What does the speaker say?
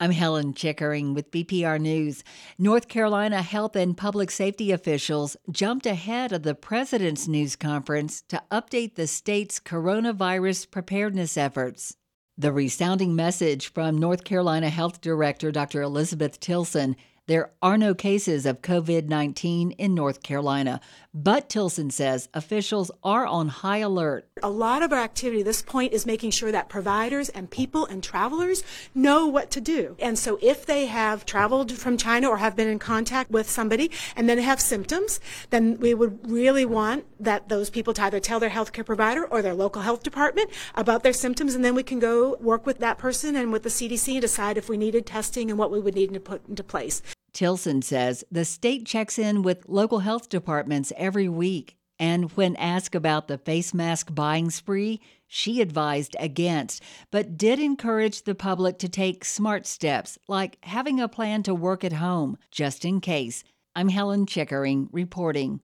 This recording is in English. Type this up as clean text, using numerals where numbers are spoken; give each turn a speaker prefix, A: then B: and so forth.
A: I'm Helen Chickering with BPR News. North Carolina health and public safety officials jumped ahead of the president's news conference to update the state's coronavirus preparedness efforts. The resounding message from North Carolina Health Director Dr. Elizabeth Tilson: there are no cases of COVID-19 in North Carolina, but Tilson says officials are on high alert.
B: A lot of our activity at this point is making sure that providers and people and travelers know what to do. And so if they have traveled from China or have been in contact with somebody and then have symptoms, then we would really want that those people to either tell their healthcare provider or their local health department about their symptoms, and then we can go work with that person and with the CDC and decide if we needed testing and what we would need to put into place.
A: Tilson says the state checks in with local health departments every week. And when asked about the face mask buying spree, she advised against, but did encourage the public to take smart steps, like having a plan to work at home, just in case. I'm Helen Chickering reporting.